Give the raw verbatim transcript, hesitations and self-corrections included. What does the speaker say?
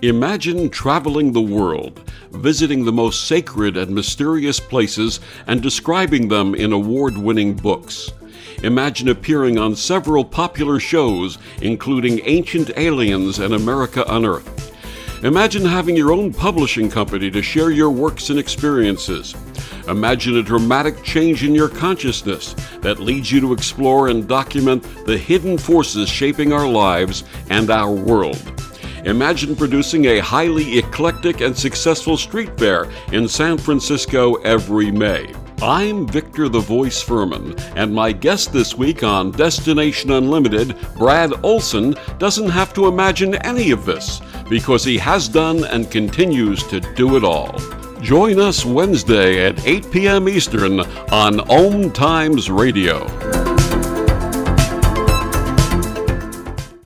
Imagine traveling the world, visiting the most sacred and mysterious places and describing them in award-winning books. Imagine appearing on several popular shows, including Ancient Aliens and America Unearthed. Imagine having your own publishing company to share your works and experiences. Imagine a dramatic change in your consciousness that leads you to explore and document the hidden forces shaping our lives and our world. Imagine producing a highly eclectic and successful street fair in San Francisco every May. I'm Victor the Voice Furman, and my guest this week on Destination Unlimited, Brad Olson, doesn't have to imagine any of this because he has done and continues to do it all. Join us Wednesday at eight p.m. Eastern on Om Times Radio.